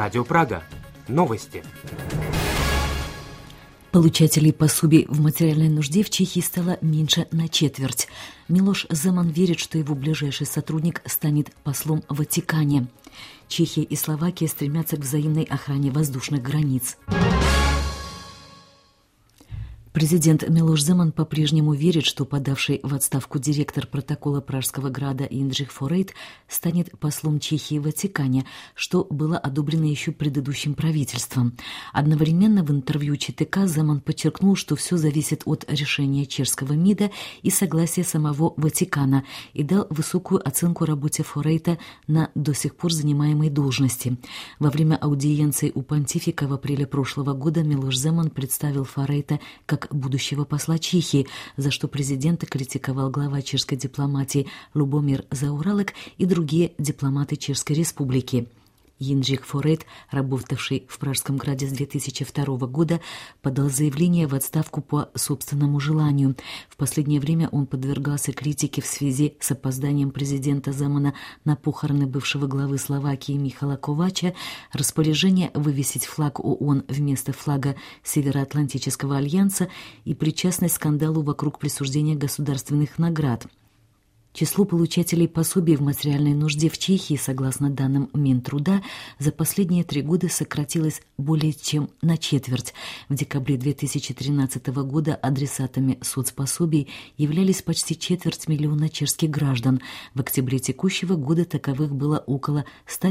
Радио Прага. Новости. Получателей пособий в материальной нужде в Чехии стало меньше на четверть. Милош Земан верит, что его ближайший сотрудник станет послом в Ватикане. Чехия и Словакия стремятся к взаимной охране воздушных границ. Президент Милош Земан по-прежнему верит, что подавший в отставку директор протокола Пражского града Индřich Forejt станет послом Чехии в Ватикане, что было одобрено еще предыдущим правительством. Одновременно в интервью ЧТК Земан подчеркнул, что все зависит от решения чешского МИДа и согласия самого Ватикана, и дал высокую оценку работе Форейта на до сих пор занимаемой должности. Во время аудиенции у понтифика в апреле прошлого года Милош Земан представил Форейта как будущего посла Чехии, за что президента критиковал глава чешской дипломатии Любомир Заоралек и другие дипломаты Чешской Республики. Индřich Forejt, работавший в Пражском граде с 2002 года, подал заявление в отставку по собственному желанию. В последнее время он подвергался критике в связи с опозданием президента Земана на похороны бывшего главы Словакии Михала Ковача, распоряжение вывесить флаг ООН вместо флага Североатлантического альянса и причастность к скандалу вокруг присуждения государственных наград. Число получателей пособий в материальной нужде в Чехии, согласно данным Минтруда, за последние 3 года сократилось более чем на четверть. В декабре 2013 года адресатами соцпособий являлись почти 250 000 чешских граждан. В октябре текущего года таковых было около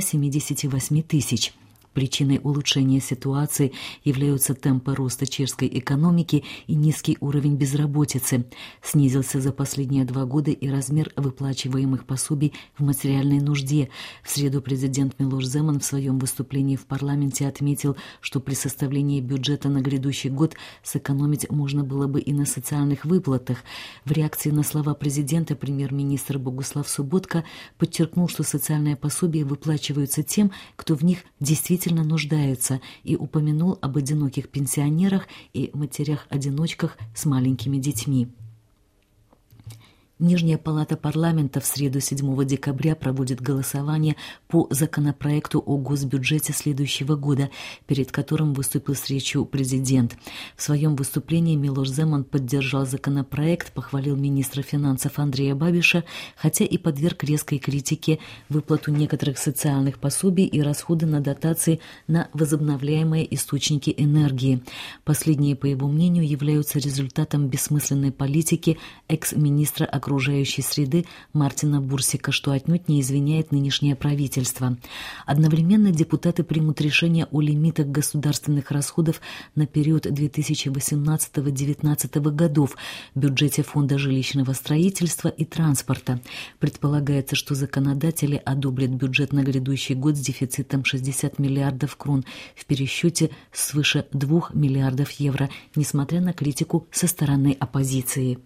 178 000. Причиной улучшения ситуации являются темпы роста чешской экономики и низкий уровень безработицы. Снизился за последние 2 года и размер выплачиваемых пособий в материальной нужде. В среду президент Милош Земан в своем выступлении в парламенте отметил, что при составлении бюджета на грядущий год сэкономить можно было бы и на социальных выплатах. В реакции на слова президента премьер-министр Богуслав Соботка подчеркнул, что социальные пособия выплачиваются тем, кто в них действительно нуждается, и упомянул об одиноких пенсионерах и матерях-одиночках с маленькими детьми. Нижняя палата парламента в среду 7 декабря проводит голосование по законопроекту о госбюджете следующего года, перед которым выступил с речью президент. В своем выступлении Милош Земан поддержал законопроект, похвалил министра финансов Андрея Бабиша, хотя и подверг резкой критике выплату некоторых социальных пособий и расходы на дотации на возобновляемые источники энергии. Последние, по его мнению, являются результатом бессмысленной политики экс-министра окружающей среды Мартина Бурсика, что отнюдь не извиняет нынешнее правительство. Одновременно депутаты примут решение о лимитах государственных расходов на период 2018-2019 годов в бюджете Фонда жилищного строительства и транспорта. Предполагается, что законодатели одобрят бюджет на грядущий год с дефицитом 60 миллиардов крон в пересчете свыше 2 миллиардов евро, несмотря на критику со стороны оппозиции.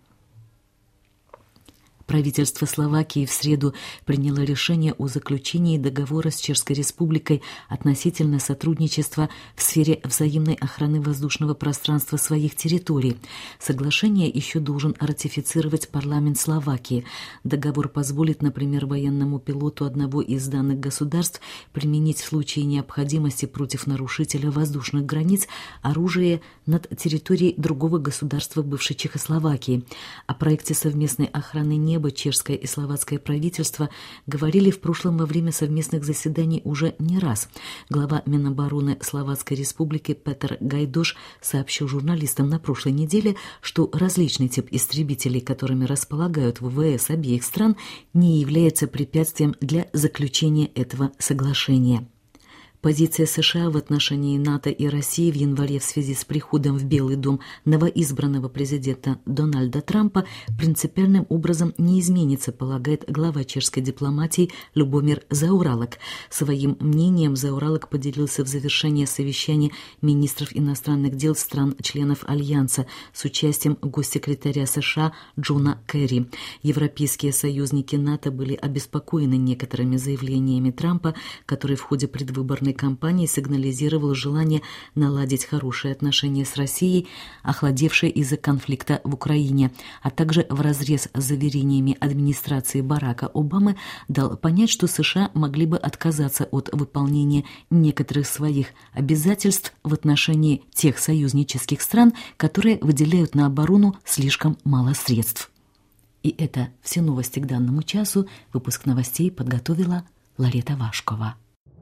Правительство Словакии в среду приняло решение о заключении договора с Чешской Республикой относительно сотрудничества в сфере взаимной охраны воздушного пространства своих территорий. Соглашение еще должен ратифицировать парламент Словакии. Договор позволит, например, военному пилоту одного из данных государств применить в случае необходимости против нарушителя воздушных границ оружие над территорией другого государства бывшей Чехословакии. О проекте совместной охраны неба чешское и словацкое правительство говорили в прошлом во время совместных заседаний уже не раз. Глава Минобороны Словацкой Республики Петр Гайдош сообщил журналистам на прошлой неделе, что различный тип истребителей, которыми располагают ВВС обеих стран, не является препятствием для заключения этого соглашения. Позиция США в отношении НАТО и России в январе в связи с приходом в Белый дом новоизбранного президента Дональда Трампа принципиальным образом не изменится, полагает глава чешской дипломатии Любомир Заоралек. Своим мнением Заоралек поделился в завершении совещания министров иностранных дел стран-членов Альянса с участием госсекретаря США Джона Керри. Европейские союзники НАТО были обеспокоены некоторыми заявлениями Трампа, который в ходе предвыборной предвыборной кампании сигнализировал желание наладить хорошие отношения с Россией, охладевшие из-за конфликта в Украине, а также вразрез с заверениями администрации Барака Обамы дал понять, что США могли бы отказаться от выполнения некоторых своих обязательств в отношении тех союзнических стран, которые выделяют на оборону слишком мало средств. И это все новости к данному часу. Выпуск новостей подготовила Ларета Вашкова.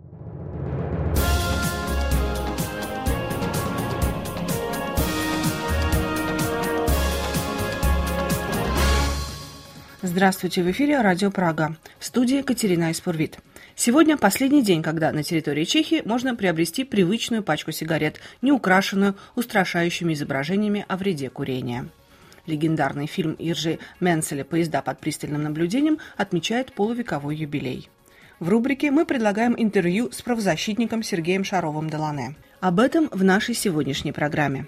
Здравствуйте, в эфире Радио Прага. В студии Катерина Испурвит. Сегодня последний день, когда на территории Чехии можно приобрести привычную пачку сигарет, не украшенную устрашающими изображениями о вреде курения. Легендарный фильм Иржи Менцеля «Поезда под пристальным наблюдением» отмечает полувековой юбилей. В рубрике мы предлагаем интервью с правозащитником Сергеем Шаровым-Делане. Об этом в нашей сегодняшней программе.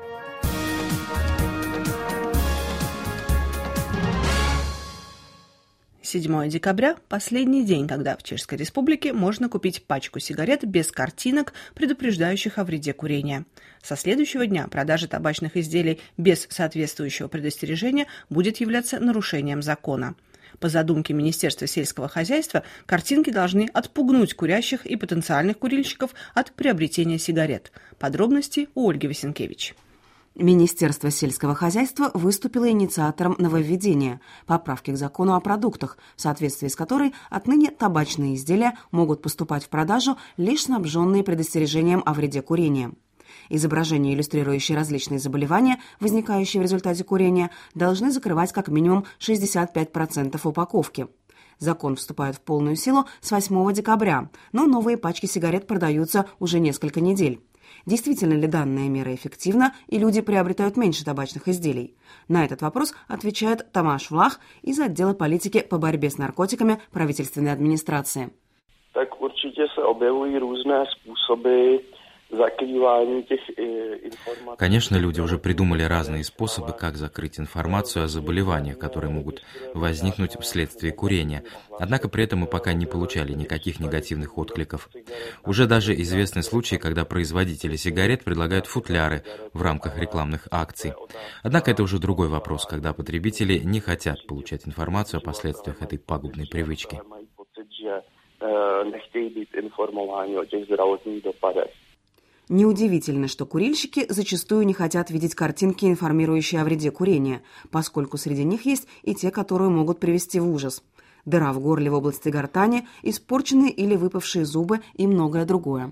7 декабря – последний день, когда в Чешской Республике можно купить пачку сигарет без картинок, предупреждающих о вреде курения. Со следующего дня продажа табачных изделий без соответствующего предостережения будет являться нарушением закона. По задумке Министерства сельского хозяйства, картинки должны отпугнуть курящих и потенциальных курильщиков от приобретения сигарет. Подробности у Ольги Васенкевич. Министерство сельского хозяйства выступило инициатором нововведения – поправки к закону о продуктах, в соответствии с которой отныне табачные изделия могут поступать в продажу лишь снабженные предостережением о вреде курения. Изображения, иллюстрирующие различные заболевания, возникающие в результате курения, должны закрывать как минимум 65% упаковки. Закон вступает в полную силу с 8 декабря, но новые пачки сигарет продаются уже несколько недель. Действительно ли данная мера эффективна, и люди приобретают меньше табачных изделий? На этот вопрос отвечает Томаш Влах из отдела политики по борьбе с наркотиками правительственной администрации. Так určitě se objevují různé způsoby закрывания тех информаций. Конечно, люди уже придумали разные способы, как закрыть информацию о заболеваниях, которые могут возникнуть вследствие курения. Однако при этом мы пока не получали никаких негативных откликов. Уже даже известны случаи, когда производители сигарет предлагают футляры в рамках рекламных акций. Однако это уже другой вопрос, когда потребители не хотят получать информацию о последствиях этой пагубной привычки. Неудивительно, что курильщики зачастую не хотят видеть картинки, информирующие о вреде курения, поскольку среди них есть и те, которые могут привести в ужас. Дыра в горле в области гортани, испорченные или выпавшие зубы и многое другое.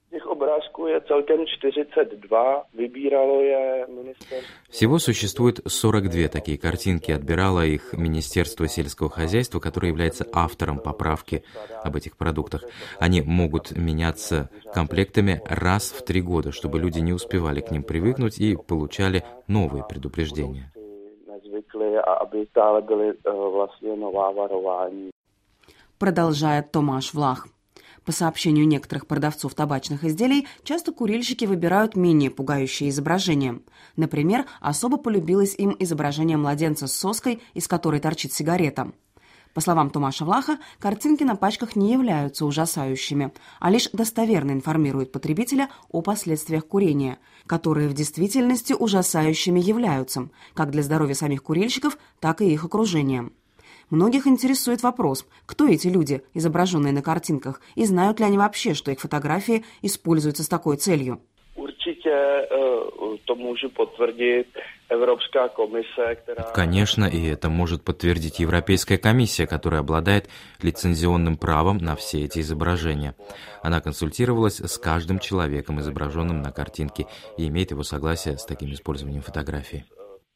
Всего существует 42 такие картинки, отбирало их Министерство сельского хозяйства, которое является автором поправки об этих продуктах. Они могут меняться комплектами раз в 3 года, чтобы люди не успевали к ним привыкнуть и получали новые предупреждения. Продолжает Томаш Влах. По сообщению некоторых продавцов табачных изделий, часто курильщики выбирают менее пугающие изображения. Например, особо полюбилось им изображение младенца с соской, из которой торчит сигарета. По словам Томаша Влаха, картинки на пачках не являются ужасающими, а лишь достоверно информируют потребителя о последствиях курения, которые в действительности ужасающими являются, как для здоровья самих курильщиков, так и их окружения. Многих интересует вопрос, кто эти люди, изображенные на картинках, и знают ли они вообще, что их фотографии используются с такой целью. Конечно, и это может подтвердить Европейская комиссия, которая обладает лицензионным правом на все эти изображения. Она консультировалась с каждым человеком, изображенным на картинке, и имеет его согласие с таким использованием фотографии.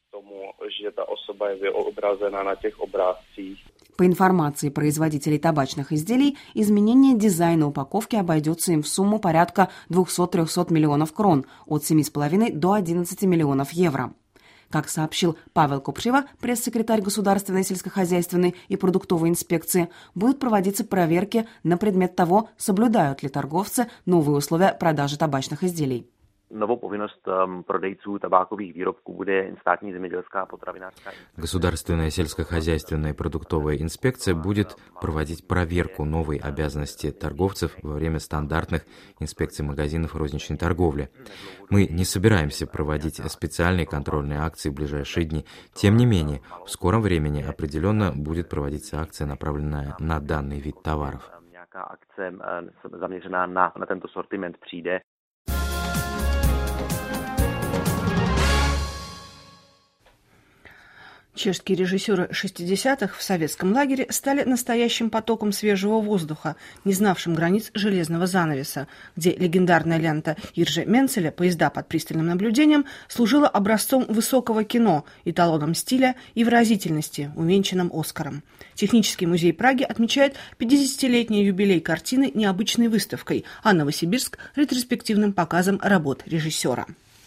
По информации производителей табачных изделий, изменение дизайна упаковки обойдется им в сумму порядка 200-300 миллионов крон, от 7,5 до 11 миллионов евро. Как сообщил Павел Копшева, пресс-секретарь Государственной сельскохозяйственной и продуктовой инспекции, будут проводиться проверки на предмет того, соблюдают ли торговцы новые условия продажи табачных изделий. Государственная сельскохозяйственная и продуктовая инспекция будет проводить проверку новой обязанности торговцев во время стандартных инспекций магазинов розничной торговли. Мы не собираемся проводить специальные контрольные акции в ближайшие дни. Тем не менее, в скором времени определенно будет проводиться акция, направленная на данный вид товаров. Akce zaměřená na tento sortiment přijde. Чешские режиссеры 60-х в советском лагере стали настоящим потоком свежего воздуха, не знавшим границ железного занавеса, где легендарная лента Иржи Менцеля «Поезда под пристальным наблюдением» служила образцом высокого кино, эталоном стиля и выразительности, увенчанным Оскаром. Технический музей Праги отмечает 50-летний юбилей картины необычной выставкой, а Новосибирск – ретроспективным показом работ режиссера.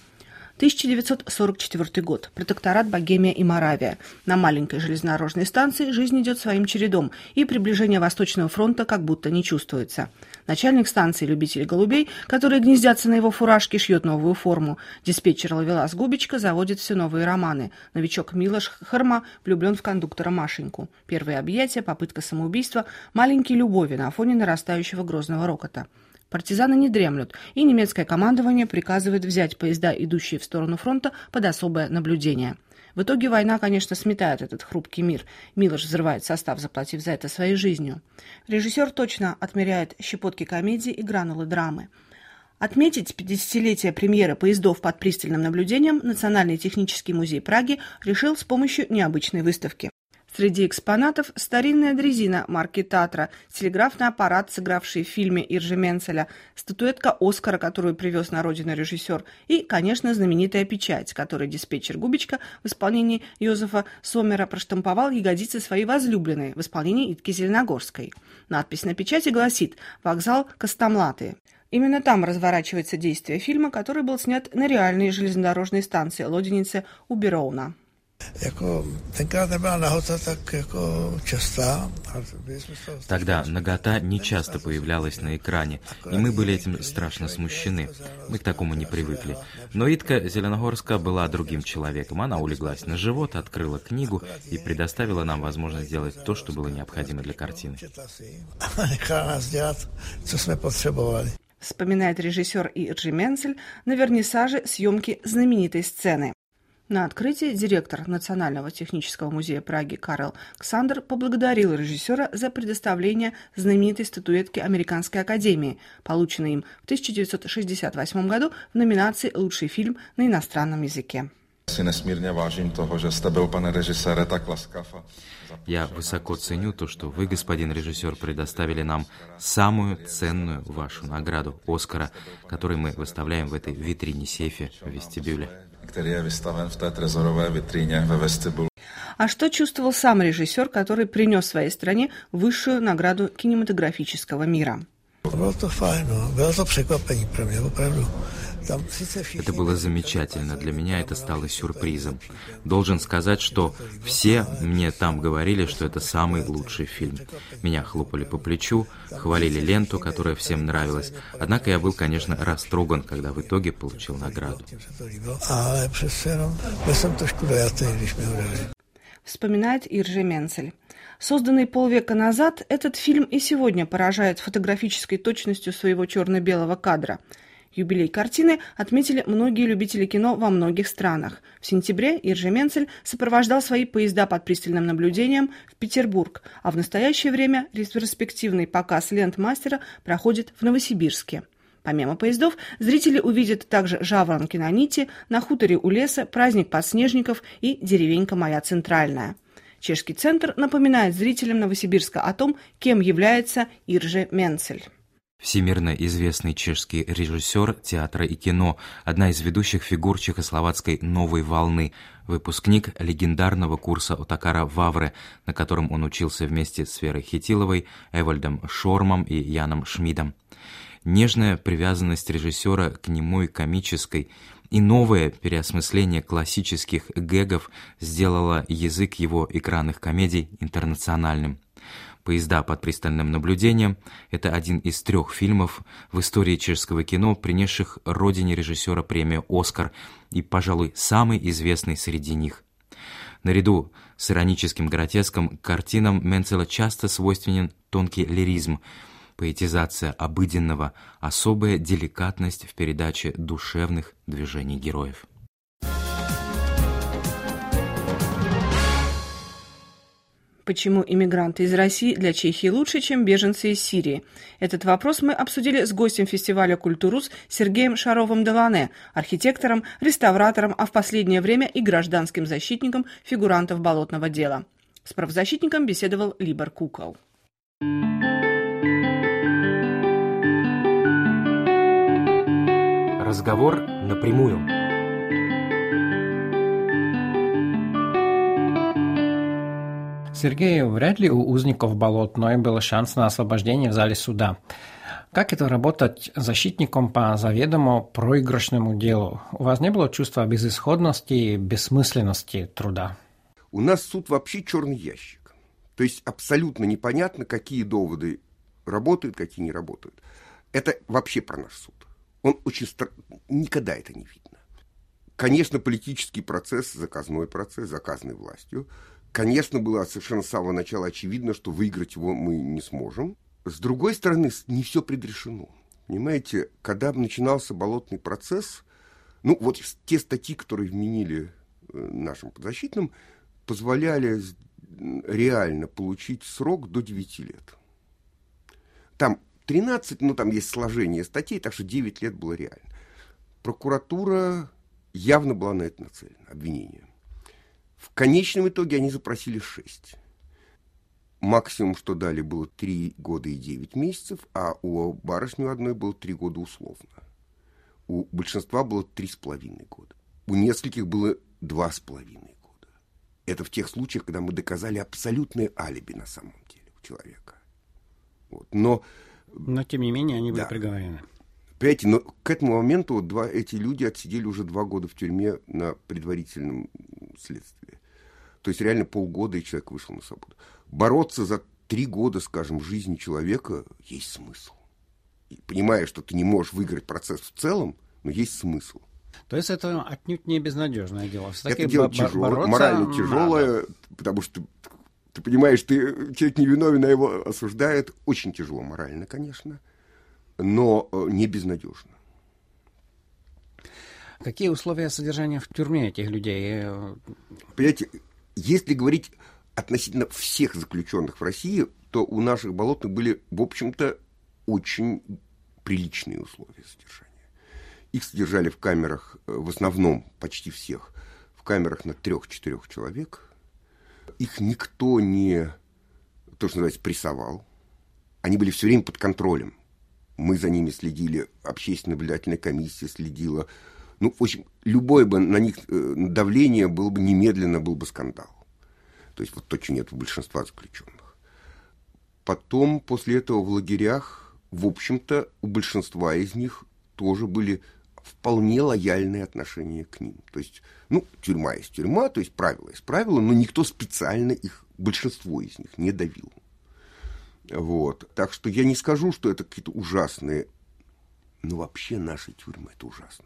1944 год. Протекторат Богемия и Моравия. На маленькой железнодорожной станции жизнь идет своим чередом, и приближение Восточного фронта как будто не чувствуется. Начальник станции любителей голубей, которые гнездятся на его фуражке, шьет новую форму. Диспетчер Ловелас Губичка заводит все новые романы. Новичок Милош Харма влюблен в кондуктора Машеньку. Первые объятия, попытка самоубийства, маленькие любови на фоне нарастающего грозного рокота. Партизаны не дремлют, и немецкое командование приказывает взять поезда, идущие в сторону фронта, под особое наблюдение. В итоге война, конечно, сметает этот хрупкий мир. Милош взрывает состав, заплатив за это своей жизнью. Режиссер точно отмеряет щепотки комедии и гранулы драмы. Отметить 50-летие премьеры поездов под пристальным наблюдением Национальный технический музей Праги решил с помощью необычной выставки. Среди экспонатов старинная дрезина марки Татра, телеграфный аппарат, сыгравший в фильме Иржи Менцеля, статуэтка Оскара, которую привез на родину режиссер, и, конечно, знаменитая печать, которой диспетчер Губичка в исполнении Йозефа Сомера проштамповал ягодицы своей возлюбленной в исполнении Итки Зеленогорской. Надпись на печати гласит «Вокзал Костомлаты». Именно там разворачивается действие фильма, который был снят на реальной железнодорожной станции Лоденице у Бероуна. Тогда нагота не часто появлялась на экране, и мы были этим страшно смущены. Мы к такому не привыкли. Но Итка Зеленогорска была другим человеком. Она улеглась на живот, открыла книгу и предоставила нам возможность сделать то, что было необходимо для картины. Вспоминает режиссер Иржи Менцель на вернисаже съемки знаменитой сцены. На открытии директор Национального технического музея Праги Карл Ксандер поблагодарил режиссера за предоставление знаменитой статуэтки Американской академии, полученной им в 1968 году в номинации «Лучший фильм на иностранном языке». Я высоко ценю то, что вы, господин режиссер, предоставили нам самую ценную вашу награду Оскара, которую мы выставляем в этой витрине-сейфе в вестибюле. А что чувствовал сам режиссер, который принес своей стране высшую награду кинематографического мира? Это было замечательно. Для меня это стало сюрпризом. Должен сказать, что все мне там говорили, что это самый лучший фильм. Меня хлопали по плечу, хвалили ленту, которая всем нравилась. Однако я был, конечно, растроган, когда в итоге получил награду. Вспоминает Иржи Менцель. Созданный полвека назад, этот фильм и сегодня поражает фотографической точностью своего черно-белого кадра. Юбилей картины отметили многие любители кино во многих странах. В сентябре Иржи Менцель сопровождал свои поезда под пристальным наблюдением в Петербург, а в настоящее время ретроспективный показ лент мастера проходит в Новосибирске. Помимо поездов, зрители увидят также «Жаворонки на нити», «На хуторе у леса», «Праздник подснежников» и «Деревенька моя центральная». Чешский центр напоминает зрителям Новосибирска о том, кем является Иржи Менцель. Всемирно известный чешский режиссер театра и кино, одна из ведущих фигур чехословацкой «Новой волны», выпускник легендарного курса Отакара Вавре, на котором он учился вместе с Верой Хитиловой, Эвальдом Шормом и Яном Шмидом. Нежная привязанность режиссера к немой комической и новое переосмысление классических гэгов сделало язык его экранных комедий интернациональным. «Поезда под пристальным наблюдением» — это один из 3 фильмов в истории чешского кино, принесших родине режиссера премию «Оскар», и, пожалуй, самый известный среди них. Наряду с ироническим гротеском картинам Менцела часто свойственен тонкий лиризм, поэтизация обыденного, особая деликатность в передаче душевных движений героев. Почему иммигранты из России для Чехии лучше, чем беженцы из Сирии? Этот вопрос мы обсудили с гостем фестиваля «Культурус» Сергеем Шаровым-Делане, архитектором, реставратором, а в последнее время и гражданским защитником фигурантов болотного дела. С правозащитником беседовал Либор Кукол. Разговор напрямую. Сергей, вряд ли у узников Болотной был шанс на освобождение в зале суда. Как это работать защитником по заведомо проигрышному делу? У вас не было чувства безысходности и бессмысленности труда? У нас суд вообще черный ящик. То есть абсолютно непонятно, какие доводы работают, какие не работают. Это вообще про наш суд. Он очень никогда это не видно. Конечно, политический процесс, заказанный властью. Конечно, было совершенно с самого начала очевидно, что выиграть его мы не сможем. С другой стороны, не все предрешено. Понимаете, когда начинался болотный процесс, вот те статьи, которые вменили нашим подзащитным, позволяли реально получить срок до 9 лет. Там 13, там есть сложение статей, так что 9 лет было реально. Прокуратура явно была на это нацелена, обвинение. В конечном итоге они запросили 6. Максимум, что дали, было 3 года и 9 месяцев, а у барышни одной было 3 года условно. У большинства было 3,5 года. У нескольких было 2,5 года. Это в тех случаях, когда мы доказали абсолютное алиби на самом деле у человека. Но тем не менее, они были приговорены. Понимаете, но к этому моменту эти люди отсидели уже 2 года в тюрьме на предварительном следствии. То есть реально полгода, и человек вышел на свободу. Бороться за 3 года, скажем, жизни человека есть смысл. И понимая, что ты не можешь выиграть процесс в целом, но есть смысл. То есть это отнюдь не безнадежное дело. Это дело тяжелое, морально тяжелое, потому что ты понимаешь, человек невиновен, а его осуждают. Очень тяжело морально, конечно, но не безнадежно. Какие условия содержания в тюрьме этих людей? Понимаете, если говорить относительно всех заключенных в России, то у наших болотных были, в общем-то, очень приличные условия содержания. Их содержали в камерах, в основном, почти всех, в камерах на 3-4 человек. Их никто не, то, что называется, прессовал. Они были все время под контролем. Мы за ними следили, общественная наблюдательная комиссия следила. В общем, любое бы на них давление было бы немедленно, был бы скандал. То есть то, чего нет у большинства заключенных. Потом, после этого в лагерях, в общем-то, у большинства из них тоже были вполне лояльные отношения к ним. То есть, тюрьма есть тюрьма, то есть правила есть правила, но никто специально их, большинство из них, не давил. Так что я не скажу, что это какие-то ужасные, но вообще наши тюрьмы – это ужасные.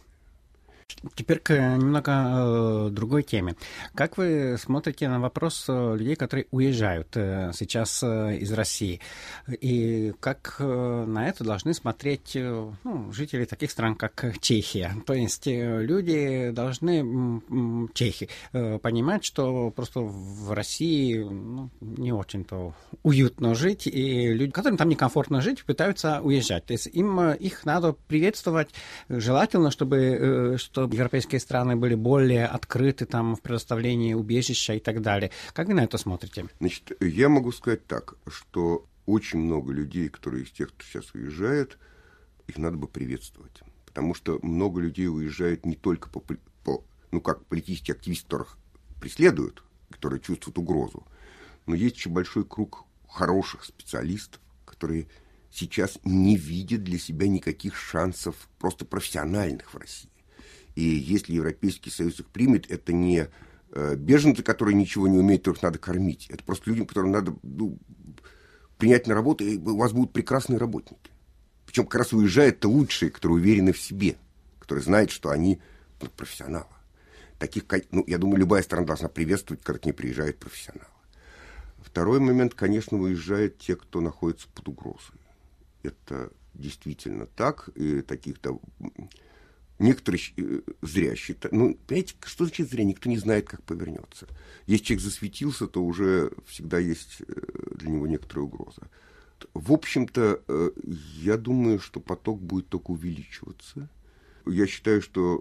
Теперь к немного другой теме. Как вы смотрите на вопрос людей, которые уезжают сейчас из России? И как на это должны смотреть жители таких стран, как Чехия? То есть люди должны, чехи, понимать, что просто в России не очень-то уютно жить, и люди, которым там некомфортно жить, пытаются уезжать. То есть их надо приветствовать, желательно, чтобы европейские страны были более открыты в предоставлении убежища и так далее. Как вы на это смотрите? Значит, я могу сказать так, что очень много людей, которые из тех, кто сейчас уезжает, их надо бы приветствовать. Потому что много людей уезжают не только как политические активисты, которых преследуют, которые чувствуют угрозу, но есть еще большой круг хороших специалистов, которые сейчас не видят для себя никаких шансов просто профессиональных в России. И если Европейский Союз их примет, это не беженцы, которые ничего не умеют, которых надо кормить. Это просто люди, которым надо принять на работу, и у вас будут прекрасные работники. Причем как раз уезжают-то лучшие, которые уверены в себе, которые знают, что они профессионалы. Таких, я думаю, любая страна должна приветствовать, когда к ней приезжают профессионалы. Второй момент, конечно, уезжают те, кто находится под угрозой. Это действительно так, и таких-то... Некоторые зря считают. Понимаете, что значит зря? Никто не знает, как повернется. Если человек засветился, то уже всегда есть для него некоторая угроза. В общем-то, я думаю, что поток будет только увеличиваться. Я считаю, что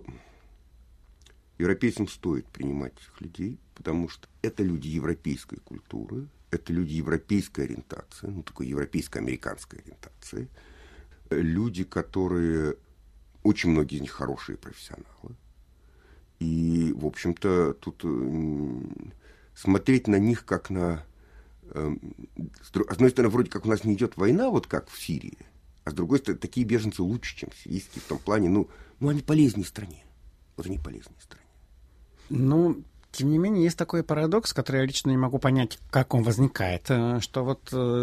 европейцам стоит принимать этих людей, потому что это люди европейской культуры, это люди европейской ориентации, такой европейско-американской ориентации. Люди, которые... Очень многие из них хорошие профессионалы. И, в общем-то, тут смотреть на них как на... С одной стороны, вроде как у нас не идет война, вот как в Сирии, а с другой стороны, такие беженцы лучше, чем сирийские, в том плане, они полезнее стране. Вот они полезнее стране. Тем не менее, есть такой парадокс, который я лично не могу понять, как он возникает. Что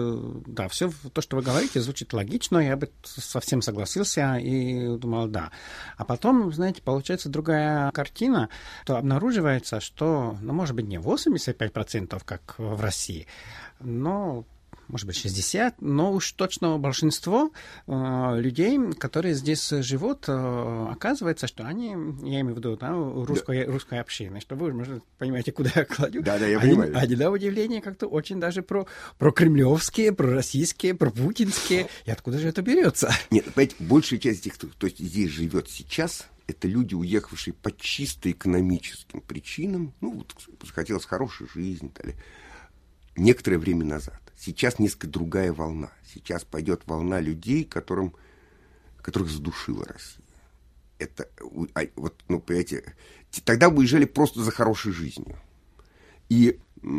все то, что вы говорите, звучит логично, я бы совсем согласился и думал, да. А потом, знаете, получается другая картина, то обнаруживается, что, может быть, не 85%, как в России, но... может быть, 60%, но уж точно большинство людей, которые здесь живут, оказывается, что они, я имею в виду, русской общины, что вы, может, понимаете, куда я кладу. Да, я понимаю. Они, на удивление, как-то очень даже про кремлевские, про российские, про путинские. И откуда же это берется? Нет, понимаете, большая часть тех, кто здесь живет сейчас, это люди, уехавшие по чисто экономическим причинам, захотелось хорошей жизни, некоторое время назад. Сейчас несколько другая волна. Сейчас пойдет волна людей, которых задушила Россия. Это, понимаете, тогда уезжали просто за хорошей жизнью. И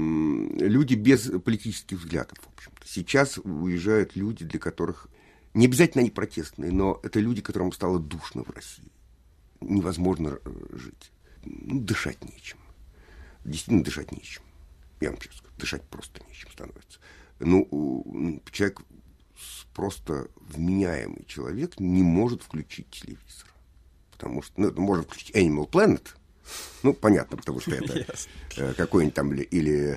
люди без политических взглядов, в общем-то. Сейчас уезжают люди, для которых... Не обязательно они протестные, но это люди, которым стало душно в России. Невозможно жить. Дышать нечем. Действительно, дышать нечем. Я вам честно скажу, дышать просто нечем становится. Человек, просто вменяемый человек, не может включить телевизор. Потому что, может включить Animal Planet, понятно, потому что это какой-нибудь там, или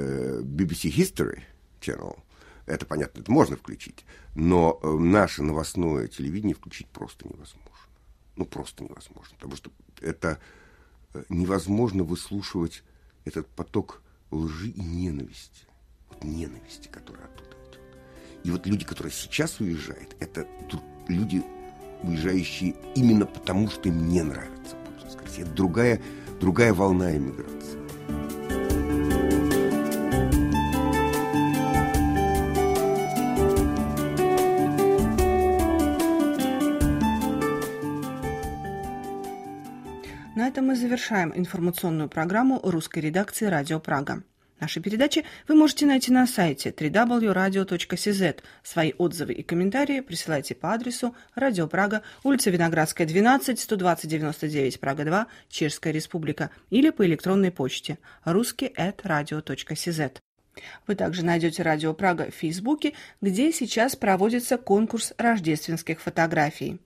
BBC History Channel, это понятно, это можно включить. Но наше новостное телевидение включить просто невозможно. Просто невозможно. Потому что это невозможно выслушивать этот поток лжи и ненависти. Ненависти, которая оттуда идет. И люди, которые сейчас уезжают, это люди, уезжающие именно потому, что им не нравится путинская Россия. Это другая волна эмиграции. На этом мы завершаем информационную программу русской редакции «Радио Прага». Наши передачи вы можете найти на сайте www.radio.cz. Свои отзывы и комментарии присылайте по адресу Радио Прага, улица Виноградская, 12, 120-99, Прага 2, Чешская Республика, или по электронной почте ruski@radio.cz. Вы также найдете Радио Прага в Фейсбуке, где сейчас проводится конкурс рождественских фотографий.